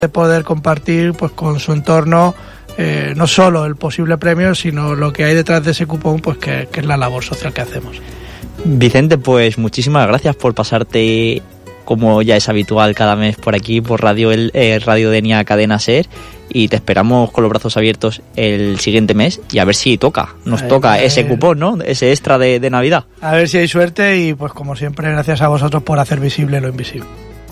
de poder compartir pues con su entorno no solo el posible premio, sino lo que hay detrás de ese cupón, pues que es la labor social que hacemos. Vicente, pues muchísimas gracias por pasarte, como ya es habitual, cada mes por aquí, por Radio Denia Cadena Ser, y te esperamos con los brazos abiertos el siguiente mes y a ver si nos toca ese cupón, ¿no? Ese extra de Navidad. A ver si hay suerte y pues como siempre, gracias a vosotros por hacer visible lo invisible.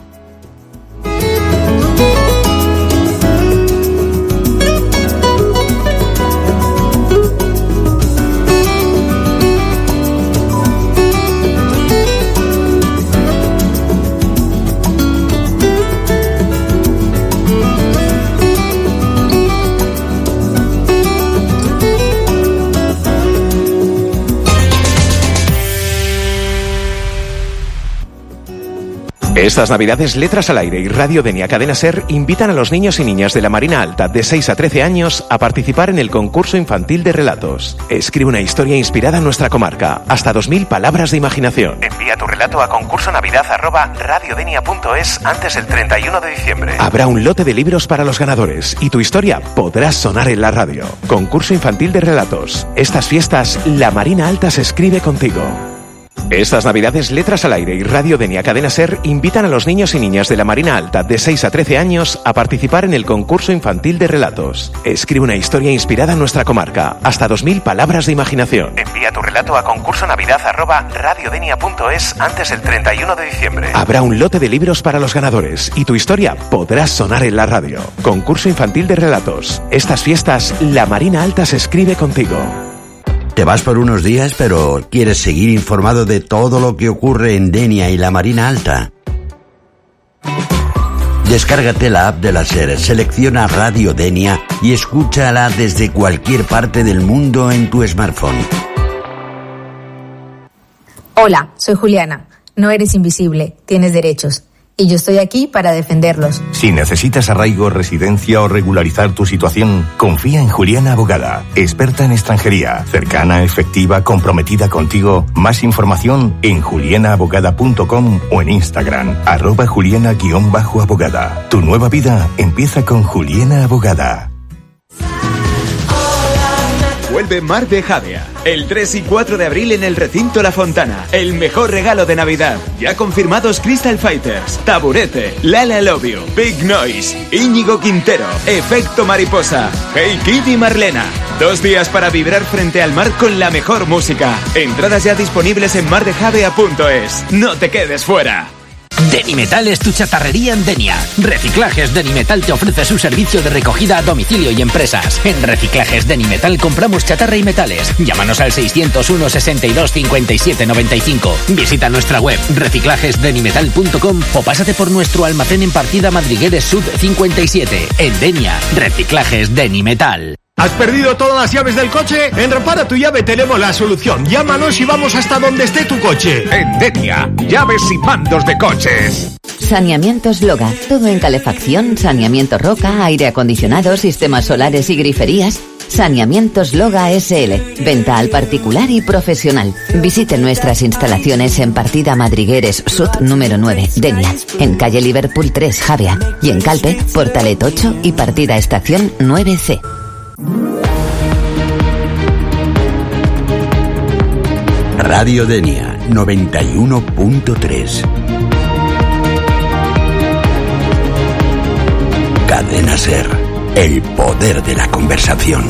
Estas Navidades, Letras al Aire y Radio Denia Cadena Ser invitan a los niños y niñas de la Marina Alta de 6 a 13 años a participar en el concurso infantil de relatos. Escribe una historia inspirada en nuestra comarca, hasta 2000 palabras de imaginación. Envía tu relato a concursonavidad@radiodenia.es antes del 31 de diciembre. Habrá un lote de libros para los ganadores y tu historia podrá sonar en la radio. Concurso infantil de relatos. Estas fiestas, la Marina Alta se escribe contigo. Estas Navidades, Letras al Aire y Radio Denia Cadena Ser invitan a los niños y niñas de la Marina Alta de 6 a 13 años a participar en el concurso infantil de relatos. Escribe una historia inspirada en nuestra comarca, hasta 2000 palabras de imaginación. Envía tu relato a concursonavidad@radiodenia.es antes del 31 de diciembre. Habrá un lote de libros para los ganadores y tu historia podrá sonar en la radio. Concurso infantil de relatos. Estas fiestas, la Marina Alta se escribe contigo. Te vas por unos días, pero ¿quieres seguir informado de todo lo que ocurre en Denia y la Marina Alta? Descárgate la app de la SER, selecciona Radio Denia y escúchala desde cualquier parte del mundo en tu smartphone. Hola, soy Juliana. No eres invisible, tienes derechos. Y yo estoy aquí para defenderlos. Si necesitas arraigo, residencia o regularizar tu situación, confía en Juliana Abogada, experta en extranjería, cercana, efectiva, comprometida contigo. Más información en julianaabogada.com o en Instagram, @Juliana_abogada. Tu nueva vida empieza con Juliana Abogada. Vuelve Mar de Javea, el 3 y 4 de abril en el recinto La Fontana. El mejor regalo de Navidad. Ya confirmados Crystal Fighters, Taburete, Lala Love You, Big Noise, Íñigo Quintero, Efecto Mariposa, Hey Kid y Marlena. 2 días para vibrar frente al mar con la mejor música. Entradas ya disponibles en mardejavea.es. No te quedes fuera. Denimetal es tu chatarrería en Denia. Reciclajes Denimetal te ofrece su servicio de recogida a domicilio y empresas. En Reciclajes Denimetal compramos chatarra y metales. Llámanos al 601 62 57 95. Visita nuestra web reciclajesdenimetal.com o pásate por nuestro almacén en Partida Madrigueres Sud 57. En Denia, Reciclajes Denimetal. ¿Has perdido todas las llaves del coche? En Repara tu Llave tenemos la solución. Llámanos y vamos hasta donde esté tu coche. En Denia, llaves y mandos de coches. Saneamientos Loga. Todo en calefacción, saneamiento roca, aire acondicionado, sistemas solares y griferías. Saneamientos Loga SL. Venta al particular y profesional. Visite nuestras instalaciones en Partida Madrigueres Sud número 9, Denia. En calle Liverpool 3, Javea. Y en Calpe, Portalet 8 y Partida Estación 9C. Radio Denia 91.3. Cadena Ser, el poder de la conversación.